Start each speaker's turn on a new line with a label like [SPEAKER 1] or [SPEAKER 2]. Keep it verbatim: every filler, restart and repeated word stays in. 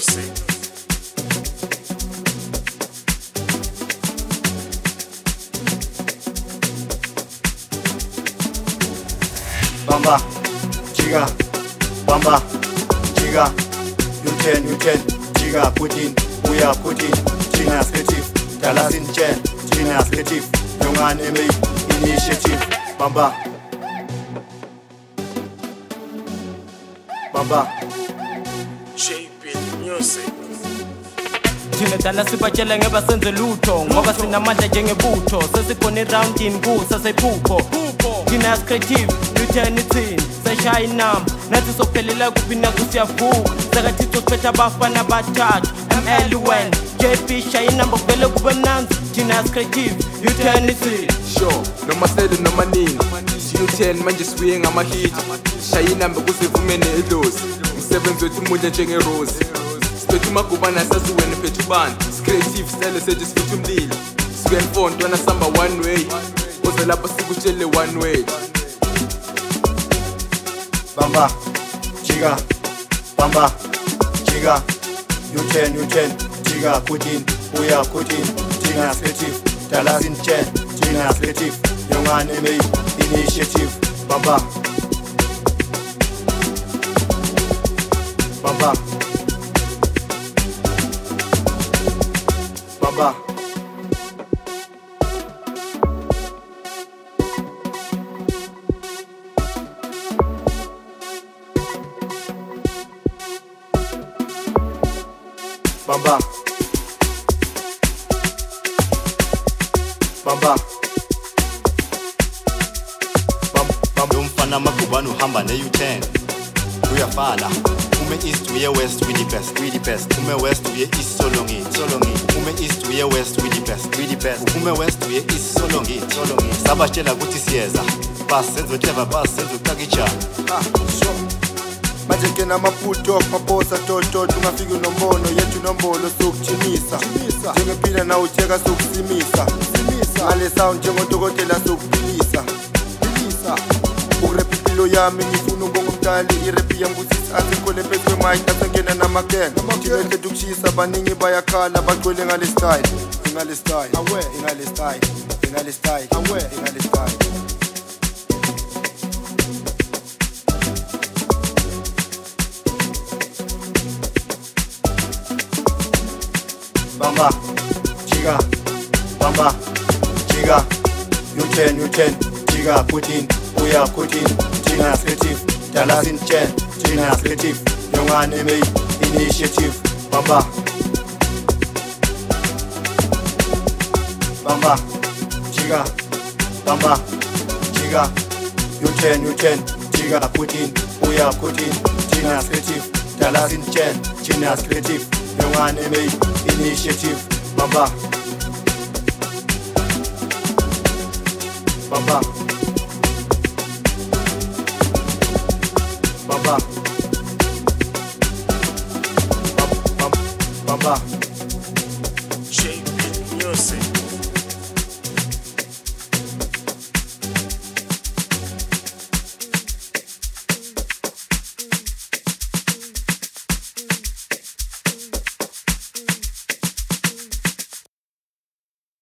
[SPEAKER 1] music.
[SPEAKER 2] Bamba, Chiga, Bamba, Chiga, you ten, you ten, Chiga, put in, we are putting, China's creative, Dallas in Chen, China's creative, Young Anime Initiative, Bamba, Bamba,
[SPEAKER 1] J P Music.
[SPEAKER 3] Thina dala sibatshela ngebasenze lutho ngoba sinamandla njengebutho sesikhona eroundini kusasephupho thina creative lutenithini seshaya inamba nathi sophelela kuphi nakusiyavuka sakathixo siphethe abafana bathathu M L Wen J P shaya inamba kuvele kube mnanzi thina creative lutenithini
[SPEAKER 4] sure noma sele noma nini U ten manje sibuye ngamahit shaya inamba kusivumene elosi umsebenzi wethu umunye njengerose Siphethe umagubana saziwena phethe ubani Creative style sethu siphethe umlilo Sibe mfonto na samba one way Oze lapha sikutshele one way
[SPEAKER 2] Bamba, Chiga, Bamba, Chiga, you ten, you ten, Chiga, put in, we are putting, China's creative, Dallas in Chen, China's creative, Young Anime Initiative, Bamba, Bamba, Bamba, Bamba, Bamba, Bamba, umfana makubani uhamba ne U ten uyafana ume east uye west with the best with the best ume west uye east solongi solongi ume east uye west with the best with the best ume west uye east solongi solongi sabatshela ukuthi siyeza bas senzo clever bas senzo kakicha ah so manje kena maputo maposa toto tungafika unombono yethu nombolo sokuthimisa njengephila na utheka sokusimisa simisa ngale sound njengodokotela sokuphilisa philisa ukurepipilo yami ngifuna ubonga umdali irepi yangusisi asikole phethwe mic asengena namaken thina ukushisa baningi bayakhala bagcwele ngale style ngale style awe ngale style ngale style awe ngale style Bamba, Chiga, Bamba, Chiga, you ten, you ten, Chiga, put in, we are putting, China's creative, Dallas in Chen, China's creative, Young Anime Initiative, Bamba, Bamba, Chiga, Bamba, Chiga, you ten, you ten, Chiga, put in, we are putting, China's creative, Dallas in Chen, China's creative, Young Anime Initiative, Bamba, Bamba.